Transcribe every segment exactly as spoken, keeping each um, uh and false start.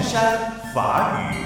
山法语。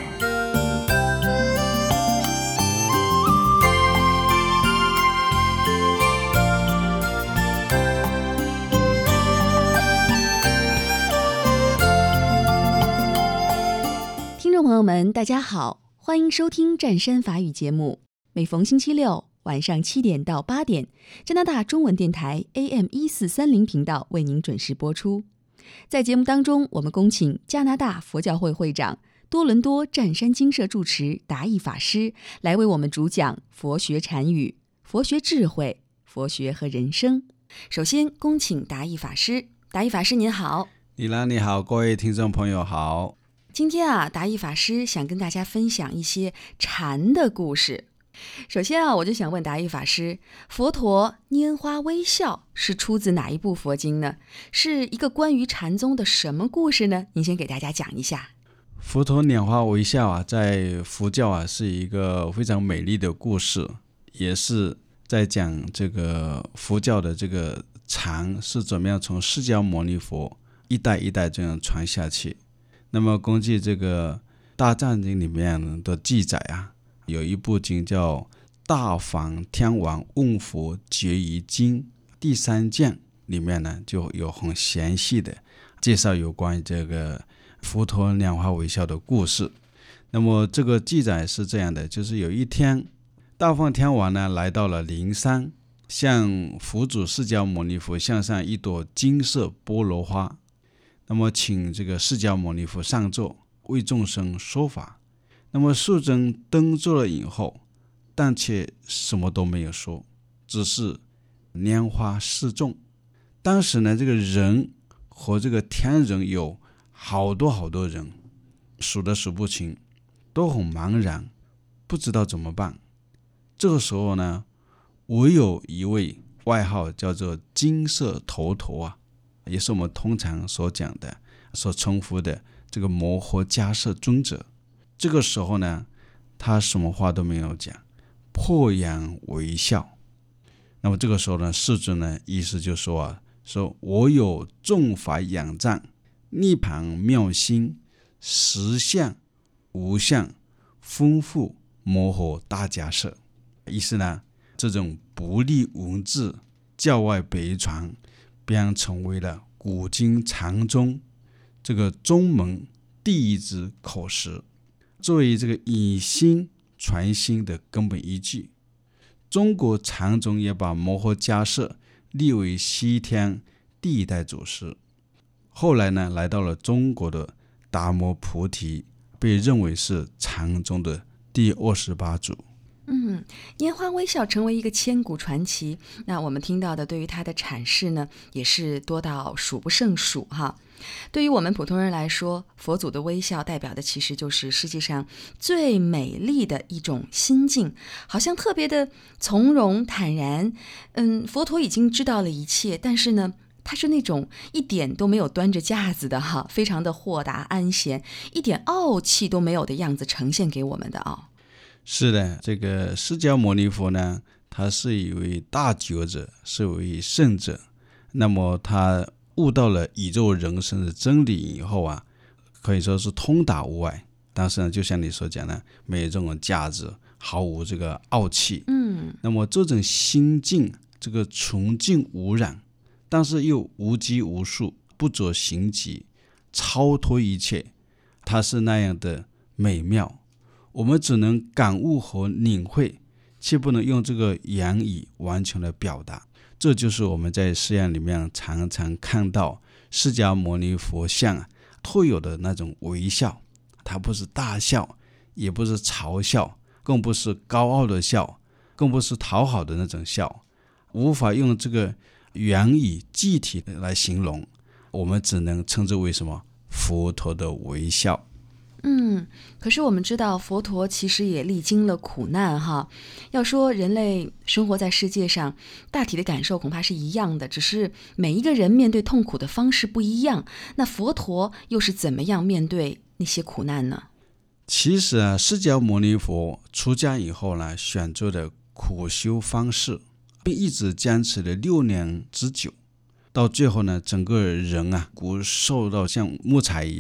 听众朋友们，大家好，欢迎收听湛山法语节目。每逢星期六晚上七点到八点，加拿大中文电台 A M 一四三零频道为您准时播出。在节目当中，我们恭请加拿大佛教会会长、多伦多湛山精舍住持达义法师来为我们主讲佛学禅语、佛学智慧、佛学和人生。首先，恭请达义法师。达义法师您好。 李兰你好，各位听众朋友好。 今天啊，达义法师想跟大家分享一些禅的故事。首先啊，我就想问达义法师，佛陀拈花微笑是出自哪一部佛经呢？是一个关于禅宗的什么故事呢？您先给大家讲一下。 佛陀拈花微笑啊，在佛教啊是一个非常美丽的故事，也是在讲这个佛教的这个禅是怎么样从释迦牟尼佛一代一代这样传下去。那么根据这个大藏经里面的记载啊，有一部经叫《大梵天王问佛决疑经》，第三卷里面呢就有很详细的介绍有关于这个佛陀拈花微笑的故事。那么这个记载是这样的，就是有一天大梵天王呢来到了灵山，向佛祖释迦牟尼佛向上一朵金色菠萝花，那么请这个释迦牟尼佛上座为众生说法。那么世尊登座了以后，但却什么都没有说，只是拈花示众。当时呢，这个人和这个天人有好多好多人，数得数不清，都很茫然，不知道怎么办。这个时候呢，唯有一位外号叫做金色头头啊，也是我们通常所讲的、所称呼的这个摩诃迦叶尊者。这个时候呢，他什么话都没有讲，破颜微笑。那么这个时候呢，世尊呢，意思就说啊，说我有众法仰仗，涅槃妙心，实相无相，丰富摩诃大迦叶。意思呢，这种不立文字，教外北传，便成为了古今禅宗这个宗门第一支口实，作为这个以心传心的根本依据。中国禅宗也把摩诃迦叶立为西天第一代祖师，后来呢，来到了中国的达摩菩提，被认为是禅宗的第二十八祖。 嗯，拈花微笑成为一个千古传奇，那我们听到的对于它的阐释呢，也是多到数不胜数哈。对于我们普通人来说，佛祖的微笑代表的其实就是世界上最美丽的一种心境，好像特别的从容坦然。嗯，佛陀已经知道了一切，但是呢，他是那种一点都没有端着架子的哈，非常的豁达安闲，一点傲气都没有的样子呈现给我们的啊。 是的，这个释迦牟尼佛呢，他是一位大觉者，是一位圣者。那么他悟到了宇宙人生的真理以后啊，可以说是通达无碍。但是呢，就像你所讲的，没有这种架子，毫无这个傲气。 嗯， 那么这种心境，这个纯净无染，但是又无拘无束，不着形籍，超脱一切，它是那样的美妙。我们只能感悟和领会，却不能用这个言语完全的表达。这就是我们在寺院里面常常看到释迦牟尼佛像啊特有的那种微笑，它不是大笑，也不是嘲笑，更不是高傲的笑，更不是讨好的那种笑，无法用这个言语具体的来形容，我们只能称之为什么？佛陀的微笑。 嗯，可是我们知道佛陀其实也历经了苦难哈。要说人类生活在世界上，大体的感受恐怕是一样的，只是每一个人面对痛苦的方式不一样。那佛陀又是怎么样面对那些苦难呢？ 其实啊，释迦牟尼佛出家以后呢，选择的苦修方式，并一直坚持了六年之久。到最后呢，整个人啊骨瘦到像木材一样，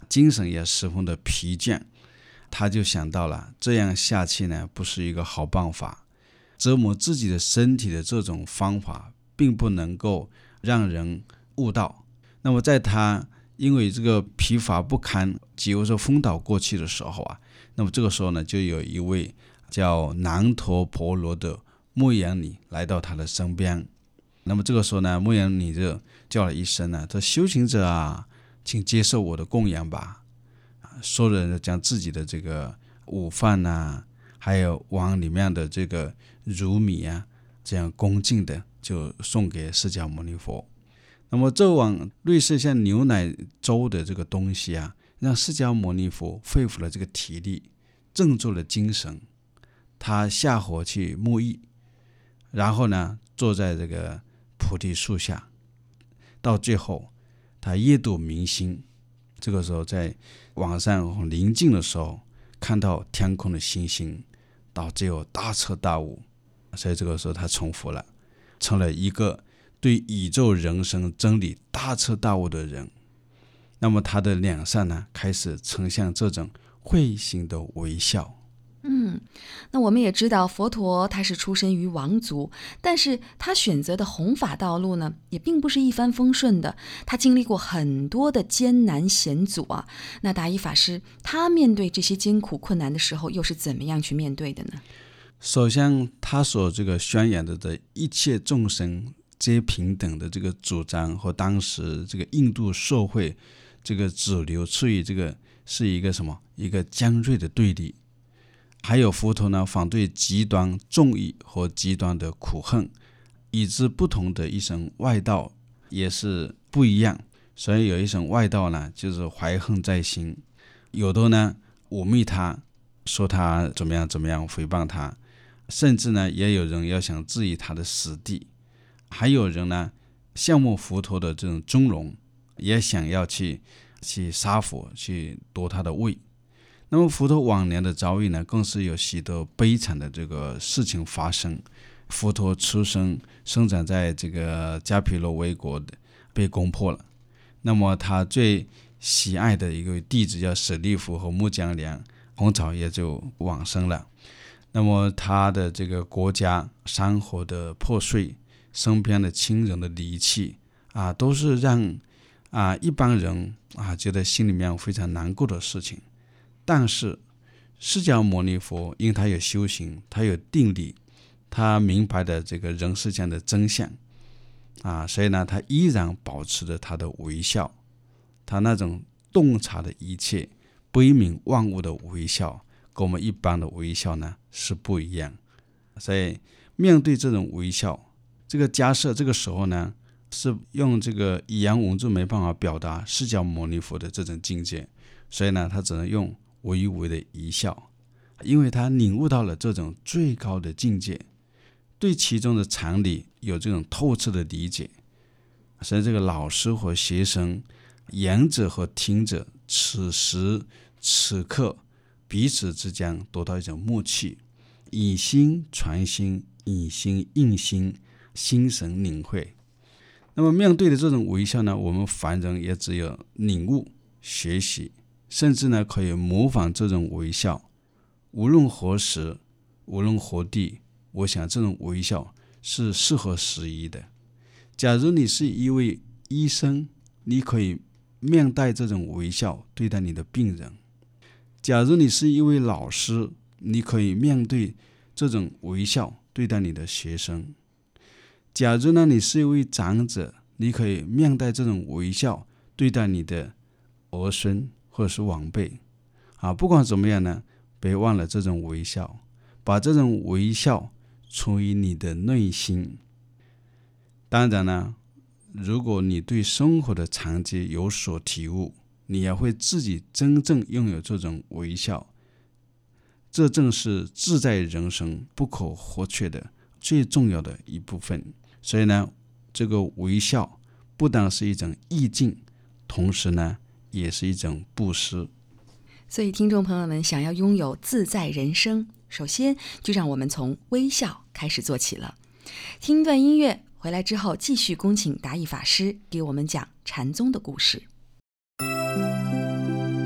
精神也十分的疲倦。他就想到了，这样下去呢不是一个好办法，折磨自己的身体的这种方法并不能够让人悟道。那么在他因为这个疲乏不堪，几乎是昏倒过去的时候啊，那么这个时候呢，就有一位叫南陀婆罗的牧羊女来到他的身边。那么这个时候呢，牧羊女就叫了一声呢，说：“修行者啊，请接受我的供养吧。”说着将自己的这个午饭啊，还有碗里面的这个乳米啊，这样恭敬的就送给释迦牟尼佛。那么这碗类似像牛奶粥的这个东西啊，让释迦牟尼佛恢复了这个体力，振作了精神。他下火去沐浴，然后呢坐在这个菩提树下，到最后他夜读明星。这个时候在晚上临近的时候，看到天空的星星，到最后大彻大悟。所以这个时候他成佛了，成了一个对宇宙人生真理大彻大悟的人。那么他的脸上呢，开始呈现这种会心的微笑。 嗯，那我们也知道佛陀他是出身于王族，但是他选择的弘法道路呢，也并不是一帆风顺的，他经历过很多的艰难险阻啊。那达一法师他面对这些艰苦困难的时候，又是怎么样去面对的呢？ 首先，他所这个宣扬的的一切众生皆平等的这个主张，和当时这个印度社会这个主流处于这个是一个什么一个尖锐的对立。还有佛陀呢，反对极端纵欲和极端的苦恨，以致不同的一种外道也是不一样。所以有一种外道呢，就是怀恨在心，有的呢污蔑他，说他怎么样怎么样，诽谤他，甚至呢也有人要想质疑他的死地，还有人呢羡慕佛陀的这种尊荣，也想要去去杀佛，去夺他的位。那么佛陀晚年的遭遇呢，更是有许多悲惨的这个事情发生。佛陀出生生长在这个迦毗罗卫国的，被攻破了。那么他最喜爱的一个弟子叫舍利弗和木犍连，红草也就往生了。那么他的这个国家山河的破碎，身边的亲人的离弃啊，都是让啊一般人啊觉得心里面非常难过的事情。但是释迦牟尼佛因他有修行，他有定力，他明白的这个人世间的真相啊，所以呢他依然保持着他的微笑，他那种洞察的一切悲悯万物的微笑，跟我们一般的微笑呢是不一样。所以面对这种微笑，这个假设这个时候呢是用这个语言文字没办法表达释迦牟尼佛的这种境界，所以呢他只能用微微的一笑，因为他领悟到了这种最高的境界，对其中的常理有这种透彻的理解。所以这个老师和学生，言者和听者，此时此刻彼此之间得到一种默契，以心传心，以心印心，心神领会。那么面对的这种微笑呢，我们凡人也只有领悟学习，甚至呢可以模仿这种微笑。无论何时，无论何地，我想这种微笑是适合时宜的。假如你是一位医生，你可以面带这种微笑对待你的病人；假如你是一位老师，你可以面对这种微笑对待你的学生；假如呢你是一位长者，你可以面带这种微笑对待你的儿孙或者是晚辈啊。不管怎么样呢，别忘了这种微笑，把这种微笑存于你的内心。当然呢，如果你对生活的常节有所体悟，你也会自己真正拥有这种微笑。这正是自在人生不可或缺的最重要的一部分。所以呢，这个微笑不但是一种意境，同时呢也是一种布施。 所以听众朋友们想要拥有自在人生，首先就让我们从微笑开始做起了。听一段音乐，回来之后继续恭请达义法师给我们讲禅宗的故事。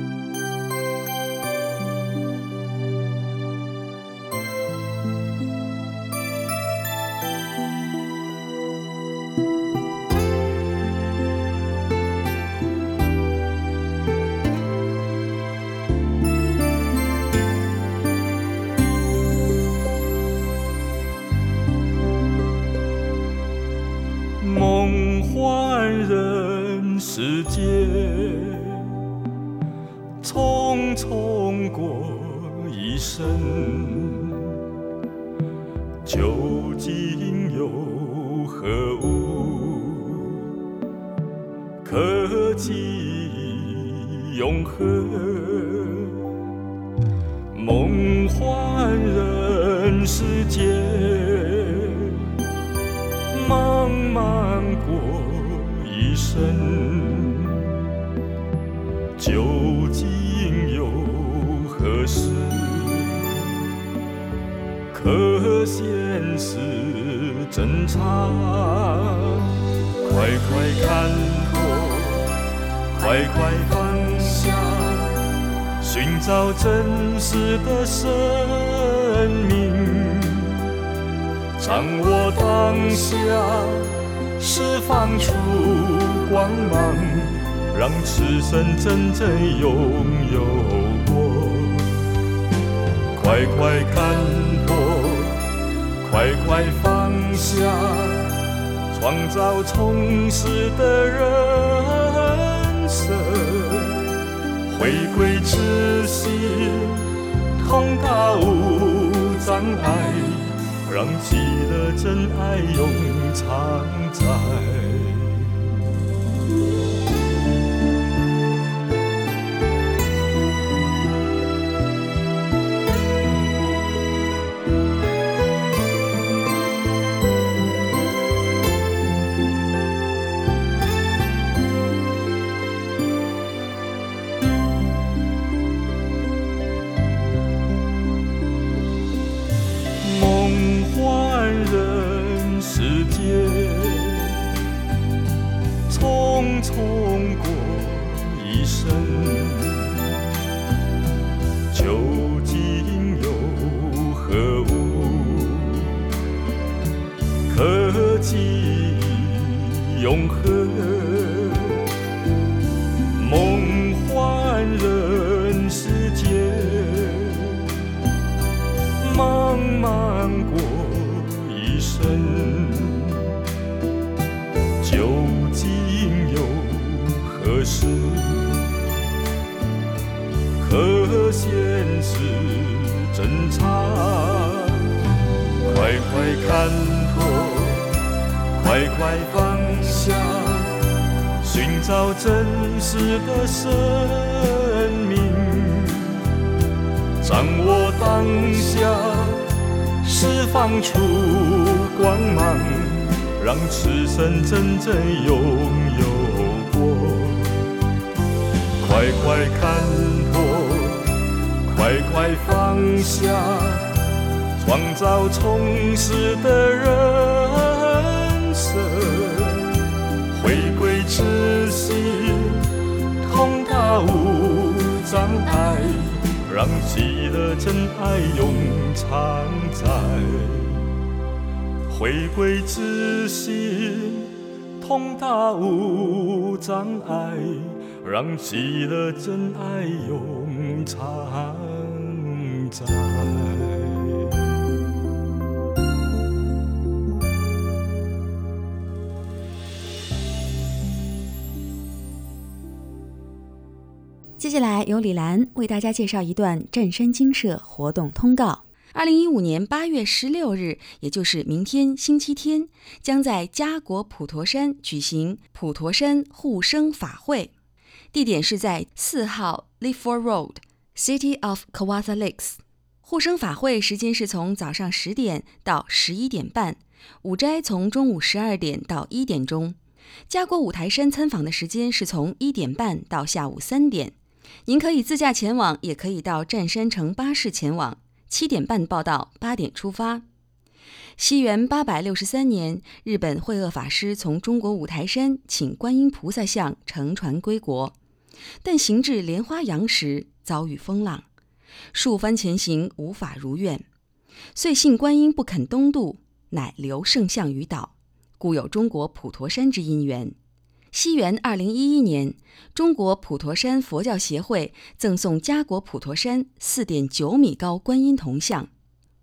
梦幻人世间，匆匆过一生，究竟有何物可寄永恒？梦幻人世间，茫茫过一生，究竟有何事可现实侦查？快快看破，快快放下，寻找真实的生命，掌握当下，释放出光芒，让此生真正拥有过。快快看破，快快放下，创造充实的人生，回归自信，通达无障碍，让喜乐真爱永常在。匆匆过一生，究竟有何物可寄永恒？梦幻人世间，茫茫过一生，究竟有何事可现实侦查？快快看破，快快放下，寻找真实的生命，掌握当下，释放出光芒，让此生真正拥有过。快快看破，快快放下，创造充实的人生，回归自信，通达无障碍，让喜乐真爱永常在。回归自信，通达无障碍，让喜乐真爱永常在。 接下来由李兰为大家介绍一段正山精舍活动通告。二零一五年八月十六日，也就是明天星期天，将在嘉国普陀山举行普陀山护生法会，地点是在四号 Leaford Road City of Kawartha Lakes。 护生法会时间是从早上十点到十一点半，午斋从中午十二点到一点钟。嘉国五台山参访的时间是从一点半到下午三点。您可以自驾前往，也可以到占山乘巴士前往。七点半报到，八点出发。西元八百六十三年，日本慧萼法师从中国五台山请观音菩萨像乘船归国，但行至莲花洋时遭遇风浪，数番前行无法如愿，遂信观音不肯东渡，乃留圣像于岛，故有中国普陀山之因缘。西元二零一一年，中国普陀山佛教协会赠送嘉国普陀山 四点九米高观音铜像，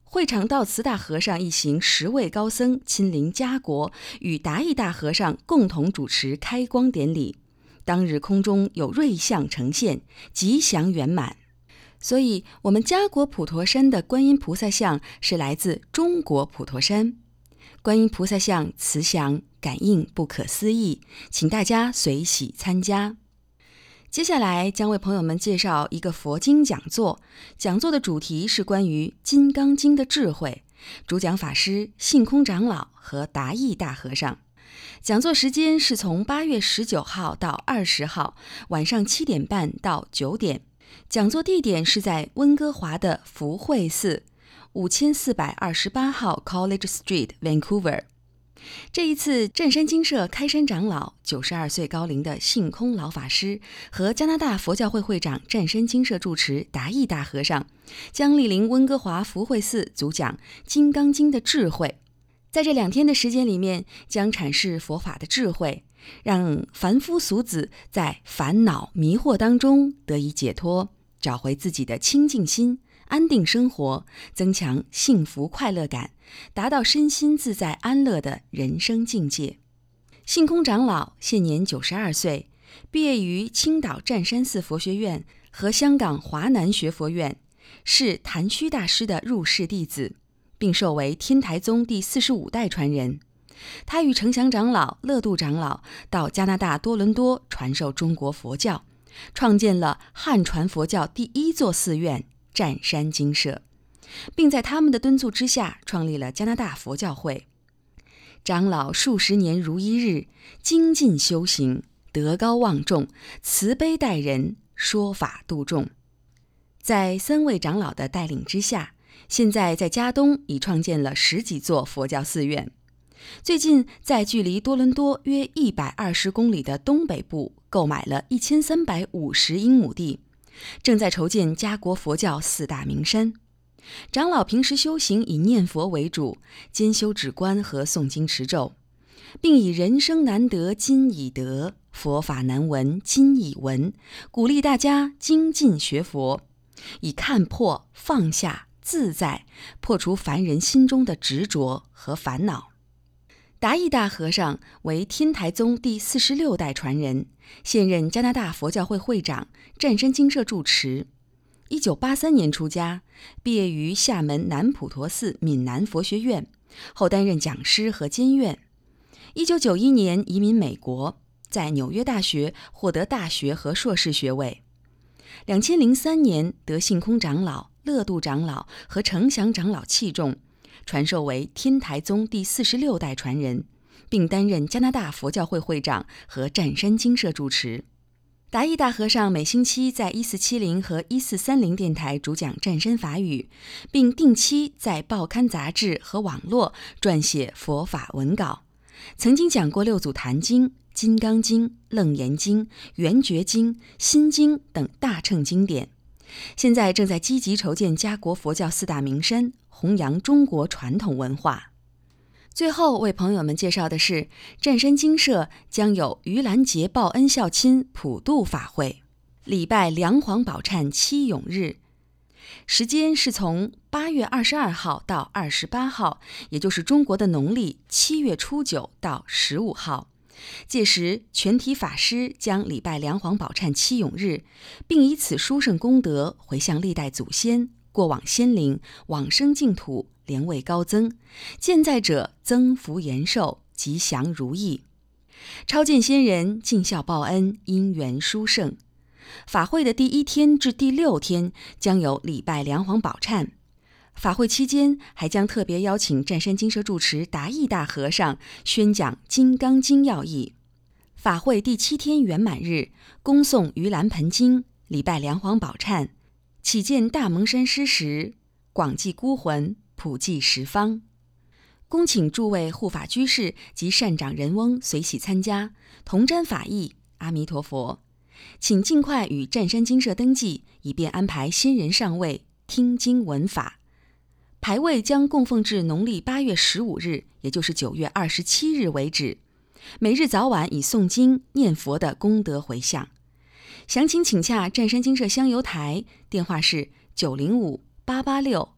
会场道慈大和尚一行十位高僧亲临家国，与达义大和尚共同主持开光典礼。当日空中有瑞相呈现，吉祥圆满。所以我们家国普陀山的观音菩萨像是来自中国普陀山。观音菩萨像慈祥感应不可思议，请大家随喜参加。接下来将为朋友们介绍一个佛经讲座，讲座的主题是关于《金刚经》的智慧，主讲法师性空长老和达义大和尚。讲座时间是从八月十九号到二十号，晚上七点半到九点。讲座地点是在温哥华的福慧寺，五千四百二十八号 College Street Vancouver。这一次，湛山精舍开山长老九十二岁高龄的性空老法师和加拿大佛教会会长湛山精舍住持达义大和尚将莅临温哥华福慧寺主讲《金刚经》的智慧。在这两天的时间里面，将阐释佛法的智慧，让凡夫俗子在烦恼迷惑当中得以解脱，找回自己的清净心，安定生活，增强幸福快乐感，达到身心自在安乐的人生境界。性空长老现年九十二岁，毕业于青岛湛山寺佛学院和香港华南学佛院，是谭虚大师的入室弟子，并受为天台宗第四十五代传人。他与承祥长老、乐度长老到加拿大多伦多传授中国佛教，创建了汉传佛教第一座寺院湛山精舍，并在他们的敦促之下创立了加拿大佛教会。长老数十年如一日，精进修行，德高望重，慈悲待人，说法度众。在三位长老的带领之下，现在在加东已创建了十几座佛教寺院。最近在距离多伦多约一百二十公里的东北部购买了一千三百五十英亩地，正在筹建家国佛教四大名山。长老平时修行以念佛为主，兼修止观和诵经持咒，并以人生难得今已得，佛法难闻今已闻，鼓励大家精进学佛，以看破放下自在，破除凡人心中的执着和烦恼。达义大和尚为天台宗第四十六代传人，现任加拿大佛教会会长，湛山精舍住持。一九八三年出家，毕业于厦门南普陀寺闽南佛学院，后担任讲师和监院。一九九一年移民美国，在纽约大学获得大学和硕士学位。两千零三年得性空长老、乐度长老和承祥长老器重，传授为天台宗第四十六代传人，并担任加拿大佛教会会长和湛山精舍住持。达义大和尚每星期在一四七零和一四三零电台主讲湛山法语，并定期在报刊杂志和网络撰写佛法文稿，曾经讲过六祖坛经、金刚经、楞严经、圆觉经、心经等大乘经典。现在正在积极筹建家国佛教四大名山，弘扬中国传统文化。最后为朋友们介绍的是，湛山精舍将有盂兰节报恩孝亲普渡法会，礼拜梁皇宝忏七永日，时间是从八月二十二号到二十八号，也就是中国的农历七月初九到十五号。届时，全体法师将礼拜梁皇宝忏七永日，并以此殊胜功德回向历代祖先、过往先灵、往生净土，莲位高增，健在者增福延寿，吉祥如意。超见先人尽孝报恩，因缘殊胜。法会的第一天至第六天将有礼拜梁皇宝忏。法会期间还将特别邀请湛山精舍住持达义大和尚宣讲《金刚经》要义。法会第七天圆满日，恭诵盂兰盆经，礼拜梁皇宝忏，启见大蒙山施食，广济孤魂，普济十方。恭请诸位护法居士及善长人翁随喜参加，同沾法益。阿弥陀佛。请尽快与湛山精舍登记，以便安排先人上位听经闻法。牌位将供奉至农历八月十五日，也就是九月二十七日为止。每日早晚以诵经念佛的功德回向。详情请洽湛山精舍香油台，电话是九零五八八六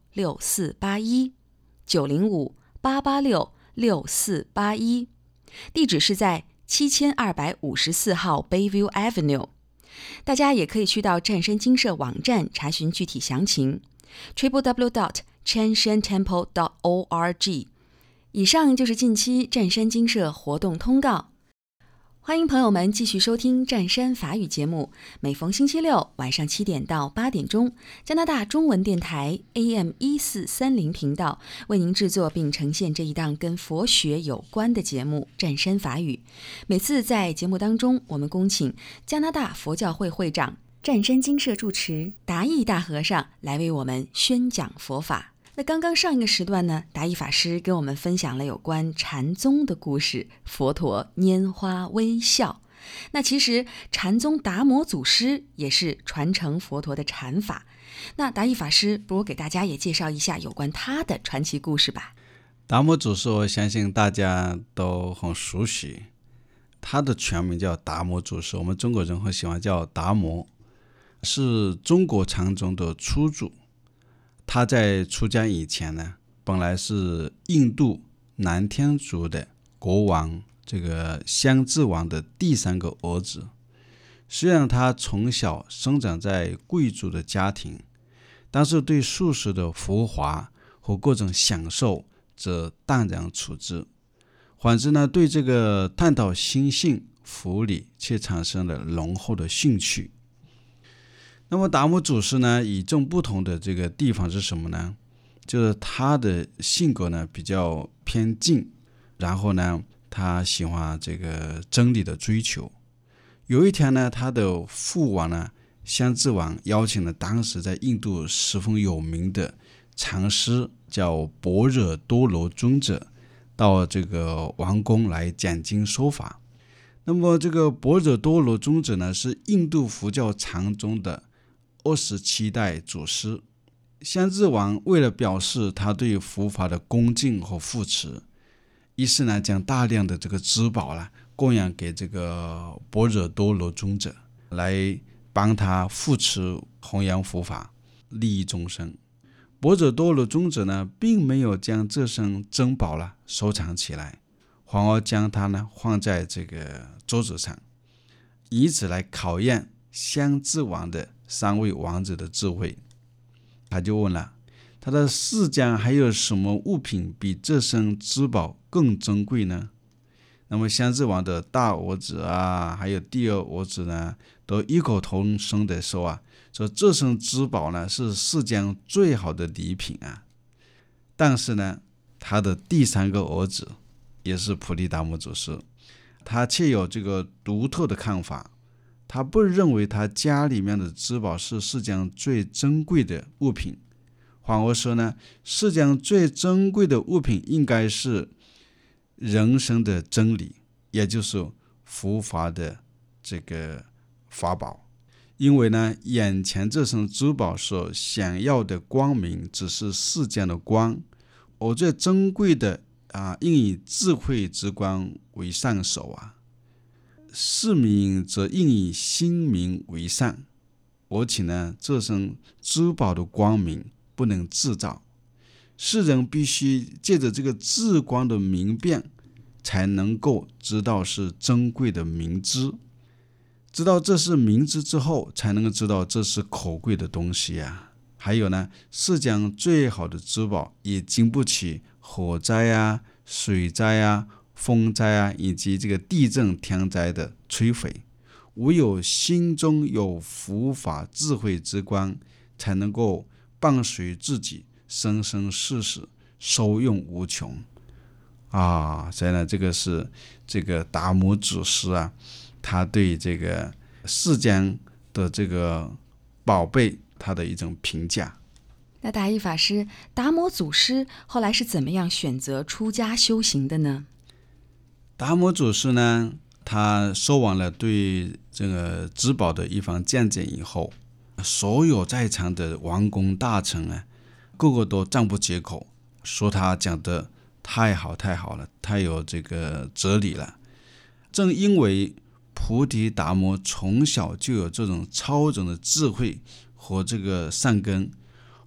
六四八一，九零五八八六六四八一，地址是在七千二百五十四号 Bayview Avenue。大家也可以去到湛山精舍网站查询具体详情 double-u double-u double-u dot chan shan temple dot org。 以上就是近期湛山精舍活动通告。欢迎朋友们继续收听湛山法语节目，每逢星期六晚上七点到八点钟，加拿大中文电台 A M 一四三零频道为您制作并呈现这一档跟佛学有关的节目湛山法语。每次在节目当中，我们恭请加拿大佛教会会长、湛山精舍住持达义大和尚来为我们宣讲佛法。那刚刚上一个时段呢，达义法师跟我们分享了有关禅宗的故事，佛陀拈花微笑。那其实禅宗达摩祖师也是传承佛陀的禅法。那达义法师不如给大家也介绍一下有关他的传奇故事吧。 达摩祖师我相信大家都很熟悉，他的全名叫达摩祖师，我们中国人很喜欢叫达摩，是中国禅宗的初祖。他在出家以前呢，本来是印度南天竺的国王这个香智王的第三个儿子。虽然他从小生长在贵族的家庭，但是对素食的浮华和各种享受则淡然处之，反之呢，对这个探讨心性佛理却产生了浓厚的兴趣。那么达摩祖师呢，与众不同的这个地方是什么呢？就是他的性格呢比较偏静，然后呢他喜欢这个真理的追求。有一天呢，他的父王呢香智王邀请了当时在印度十分有名的禅师叫般若多罗尊者到这个王宫来讲经说法。那么这个般若多罗尊者呢，是印度佛教禅宗的二十七代祖师。香智王为了表示他对佛法的恭敬和扶持，于是呢将大量的这个资宝呢供养给这个般若多罗尊者，来帮他扶持弘扬佛法，利益众生。般若多罗尊者呢并没有将这身珍宝呢收藏起来，反而将它呢放在这个桌子上，以此来考验香智王的三位王子的智慧。他就问了，他的世间还有什么物品比这身珠宝更珍贵呢？那么香智王的大儿子啊，还有第二儿子呢，都异口同声的说啊，说这身珠宝呢是世间最好的礼品啊。但是呢，他的第三个儿子也是菩提达摩祖师，他却有这个独特的看法。他不认为他家里面的珠宝是世间最珍贵的物品，反而说呢，世间最珍贵的物品应该是人生的真理，也就是佛法的这个法宝。因为呢，眼前这身珠宝所想要的光明只是世间的光，而最珍贵的啊，应以智慧之光为上首啊。世民则应以心明为上，而且呢，这身珠宝的光明不能制造，世人必须借着这个智光的明辨，才能够知道是珍贵的明知。知道这是明知之后，才能够知道这是可贵的东西啊。还有呢，世间最好的珠宝也经不起火灾啊、水灾啊、风灾啊，以及这个地震天灾的摧毁，唯有心中有佛法智慧之光，才能够伴随自己生生世世，受用无穷啊！所以呢，这个是这个达摩祖师啊，他对这个世间的这个宝贝他的一种评价。 那达义法师，达摩祖师后来是怎么样选择出家修行的呢？ 达摩祖师呢，他说完了对这个珠宝的一番见解以后，所有在场的王公大臣啊，个个都赞不绝口，说他讲的太好太好了，太有这个哲理了。正因为菩提达摩从小就有这种超人的智慧和这个善根，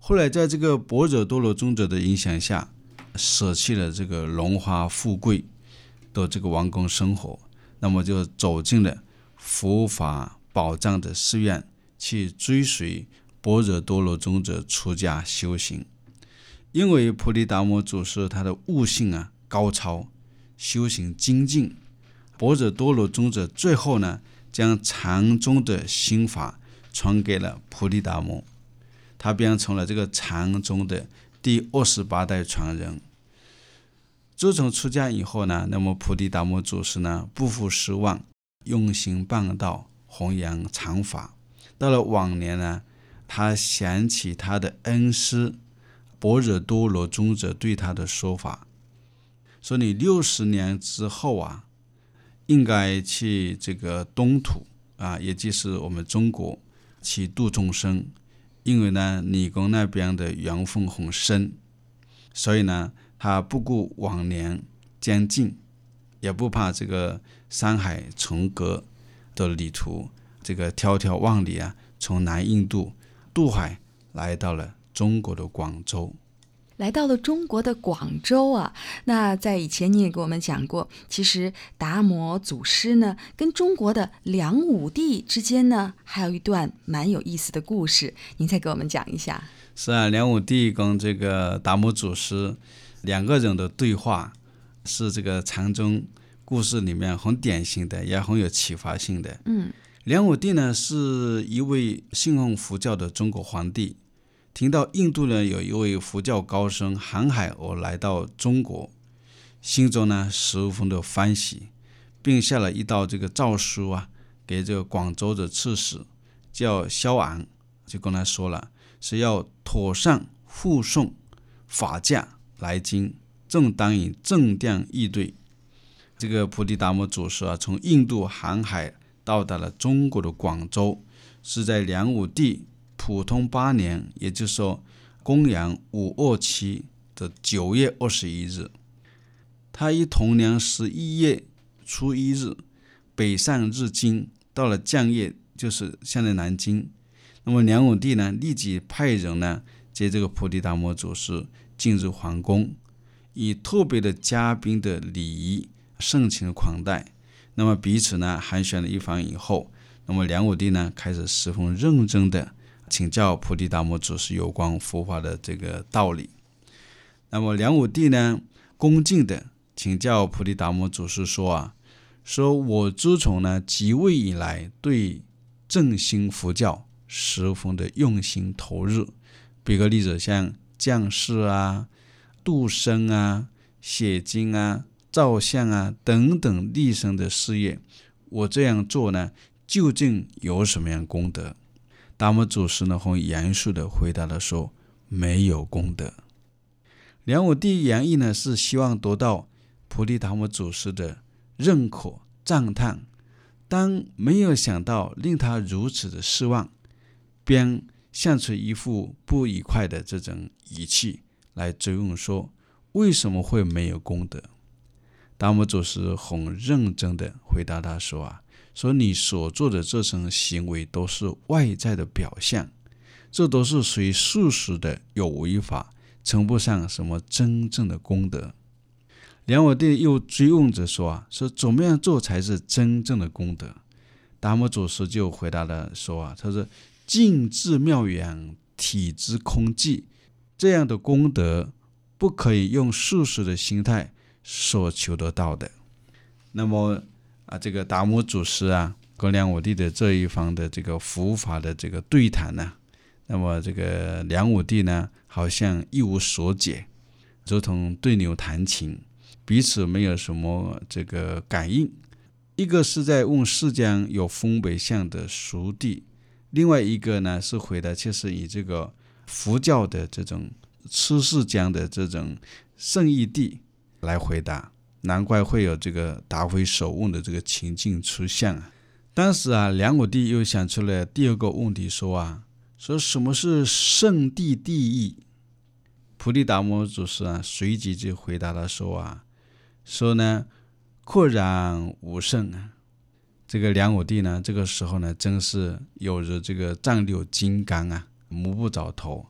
后来在这个般若多罗尊者的影响下，舍弃了这个荣华富贵的这个王宫生活，那么就走进了佛法宝藏的寺院，去追随般若多罗尊者出家修行。因为菩提达摩祖师他的悟性啊高超，修行精进，般若多罗尊者最后呢将禅宗的心法传给了菩提达摩，他便成了这个禅宗的第二十八代传人。自从出家以后呢，那么菩提达摩祖师呢不负失望，用心办道，弘扬禅法。到了晚年呢，他想起他的恩师般若多罗尊者对他的说法，说你六十年之后啊，应该去这个东土啊，也就是我们中国去度众生，因为呢你跟那边的缘分很深，所以呢他不顾往年将近，也不怕这个山海重隔的旅途，这个迢迢万里啊，从南印度渡海来到了中国的广州。 来到了中国的广州啊，那在以前你也给我们讲过，其实达摩祖师呢跟中国的梁武帝之间呢还有一段蛮有意思的故事，您再给我们讲一下。 是啊，梁武帝跟这个达摩祖师两个人的对话是这个禅宗故事里面很典型的，也很有启发性的。 嗯， 梁武帝呢是一位信奉佛教的中国皇帝，听到印度呢有一位佛教高僧航海而来到中国，心中呢十分的欢喜，并下了一道这个诏书啊，给这个广州的刺史叫萧昂，就跟他说了，是要妥善护送法驾来京，正当以正殿议对。这个菩提达摩祖师啊，从印度航海到达了中国的广州，是在梁武帝普通八年，也就是说公元五二七的九月二十一日。他于同年十一月初一日北上日京，到了绛业，就是现在南京。那么梁武帝呢，立即派人呢接这个菩提达摩祖师进入皇宫，以特别的嘉宾的礼仪盛情款待。那么彼此呢寒暄了一番以后，那么梁武帝呢开始十分认真的请教菩提达摩祖师有关佛法的这个道理。那么梁武帝呢恭敬的请教菩提达摩祖师说啊，说我自从呢即位以来，对振兴佛教十分的用心投入。比个例子，像降世啊、度生啊、写经啊、造像啊等等立身的事业，我这样做呢究竟有什么样功德？达摩祖师呢很严肃的回答了说，没有功德。梁武帝原意呢是希望得到菩提达摩祖师的认可赞叹，但没有想到令他如此的失望，便现出一副不愉快的这种语气来追问说，为什么会没有功德？达摩祖师很认真的回答他说啊，说你所做的这种行为都是外在的表象，这都是属于事实的有为法，称不上什么真正的功德。梁武帝又追问着说啊，说怎么样做才是真正的功德？达摩祖师就回答了说啊，他说静至妙远，体之空寂，这样的功德不可以用世俗的心态所求得到的。那么啊，这个达摩祖师啊跟梁武帝的这一方的这个佛法的这个对谈呢、啊，那么这个梁武帝呢好像一无所解，如同对牛弹琴，彼此没有什么这个感应。一个是在问释迦有风北向的熟地，另外一个呢是回答却是以这个佛教的这种吃释迦的这种圣义地来回答，难怪会有这个答非所问的这个情境出现啊。当时啊，梁武帝又想出了第二个问题，说啊，说什么是圣地地义？菩提达摩祖师啊，随即就回答他说啊，说呢，廓然无圣啊。这个梁武帝呢，这个时候呢，真是有着这个战六金刚啊，摸不着头。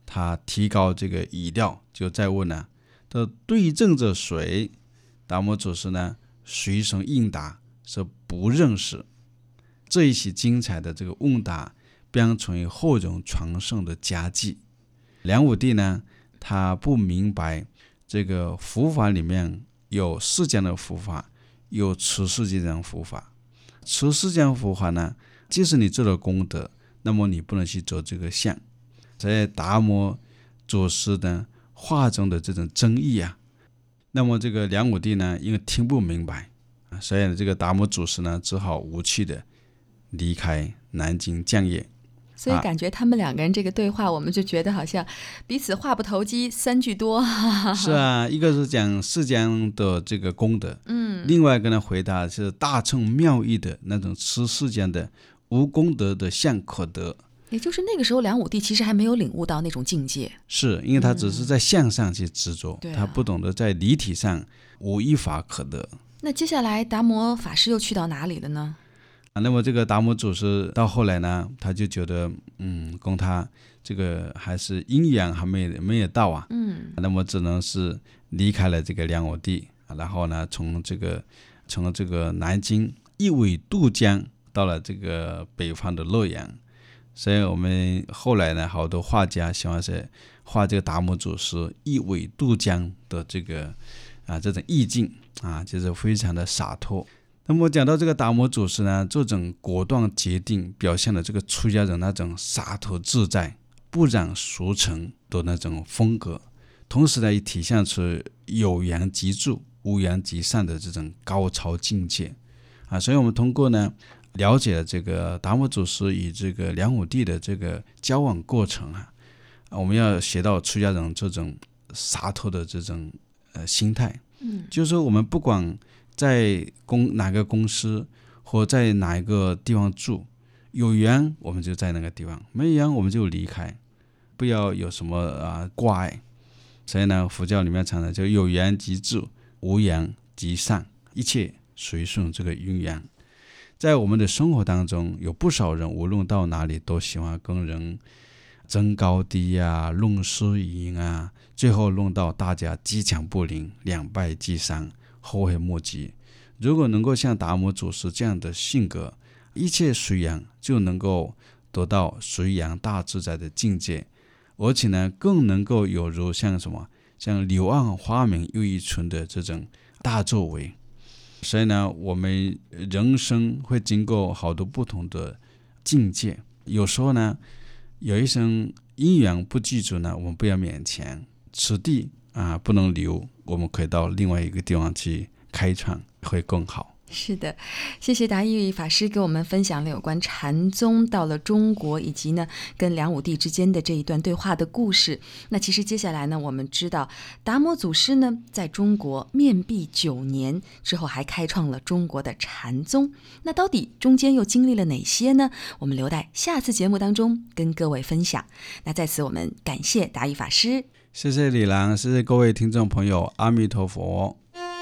他提高这个语调，就在问呢，他对证着谁？达摩祖师呢随声应答是不认识。这一些精彩的这个问答将成为后人传颂的佳绩。梁武帝呢，他不明白这个佛法里面有世间的佛法，有出世间的佛法。出世间佛法呢，即使你做了功德，那么你不能去走这个相。在达摩祖师的话中的这种争议啊，那么这个梁武帝呢，因为听不明白，所以这个达摩祖师呢，只好无趣的离开南京降业。 所以感觉他们两个人这个对话，我们就觉得好像彼此话不投机三句多。 是啊，一个是讲世间的这个功德，嗯，另外一个呢回答是大乘妙义的那种吃世间的无功德的相可得。 也就是那个时候梁武帝其实还没有领悟到那种境界， 是因为他只是在相上去执着， 嗯啊、 他不懂得在理体上无一法可得。 那接下来达摩法师又去到哪里了呢？ 那么这个达摩祖师到后来呢，他就觉得嗯，跟他这个还是阴阳还没没有到啊，嗯，那么只能是离开了这个梁武帝，然后呢从这个从这个南京一苇渡江到了这个北方的洛阳。所以我们后来呢，好多画家喜欢是画这个达摩祖师一苇渡江的这个啊这种意境啊，就是非常的洒脱。那么讲到这个达摩祖师呢，这种果断决定表现了这个出家人那种洒脱自在、不染俗尘的那种风格，同时呢也体现出有缘即住、无缘即散的这种高超境界啊。所以我们通过呢了解了这个达摩祖师与这个梁武帝的这个交往过程啊，我们要学到出家人这种洒脱的这种呃心态，嗯，就是说我们不管在公哪个公司或在哪一个地方住，有缘我们就在那个地方，没缘我们就离开，不要有什么啊挂碍。所以呢，佛教里面常常就有缘即住，无缘即散，一切随顺这个因缘。在我们的生活当中，有不少人无论到哪里都喜欢跟人争高低啊，论输赢啊，最后论到大家机强不灵，两败俱伤，后悔莫及。如果能够像达摩祖师这样的性格，一切随缘，就能够得到随缘大自在的境界，而且呢，更能够有如像什么，像柳暗花明又一村的这种大作为。所以呢，我们人生会经过好多不同的境界，有时候呢，有一生因缘不记住呢，我们不要勉强，此地啊不能留，我们可以到另外一个地方去开创，会更好。 是的，谢谢达义法师给我们分享了有关禅宗到了中国以及呢跟梁武帝之间的这一段对话的故事。那其实接下来呢，我们知道达摩祖师呢在中国面壁九年之后，还开创了中国的禅宗。那到底中间又经历了哪些呢？我们留待下次节目当中跟各位分享。那在此我们感谢达义法师， 谢谢李郎，谢谢各位听众朋友，阿弥陀佛。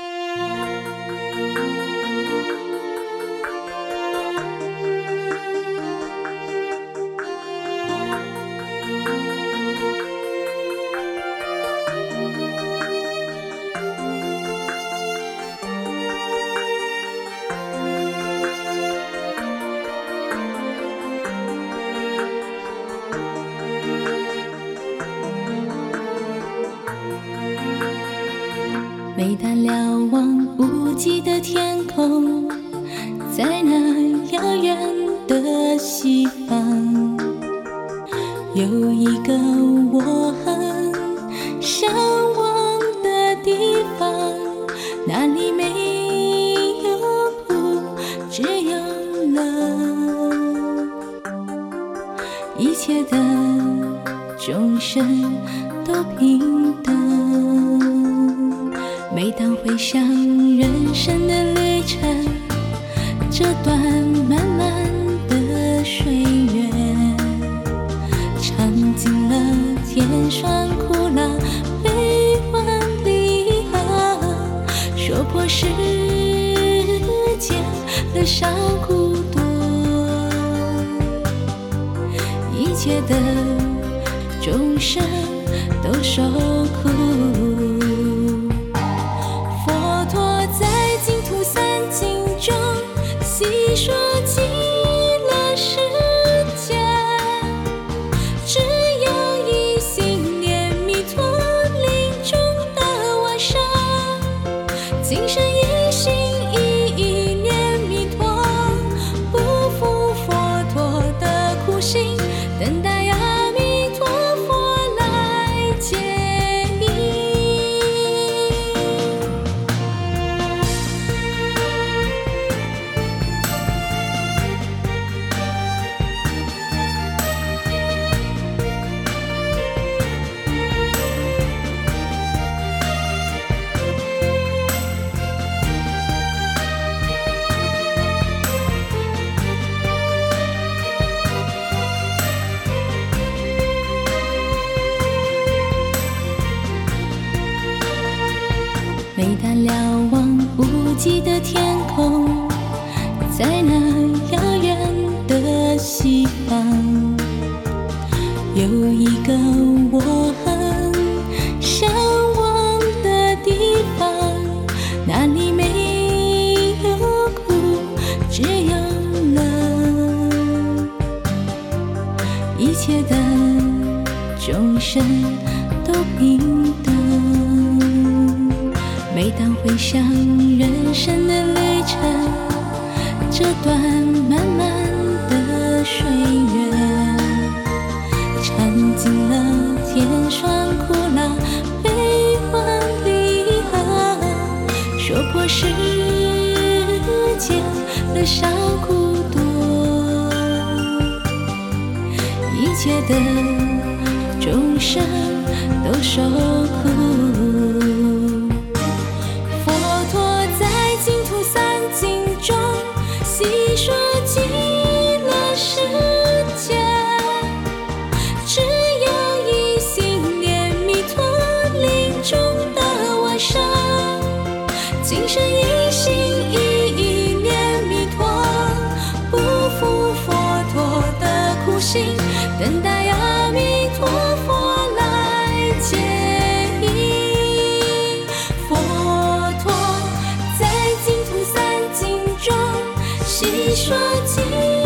每当瞭望无际的天空，在那遥远的西方，有一个我很向往的地方，那里没有苦，只有乐，一切的众生都平等。每当回想人生的旅程，这段漫漫的岁月，尝尽了甜酸苦辣，悲欢离合，说破世间的少苦多，一切的众生都受苦。佛陀在净土三经中细说极乐世界，只有一心念弥陀，临终的往生，今生一心一意念弥陀，不负佛陀的苦心，等待阿弥陀佛来接引。每当瞭望无际的天空，在那遥远的西方，有一个我很向往的地方，那里没有苦，只有乐，一切的众生都平等。每当回想人生的旅程，这段漫漫的岁月，尝尽了甜酸苦辣，悲欢离合，说破世间的少苦多，一切的众生都受苦。细说极乐世界，只有一心念弥陀，临终的往生，今生一心一意念弥陀，不负佛陀的苦心，等待阿弥陀佛来接引。佛陀在净土三经中细说尽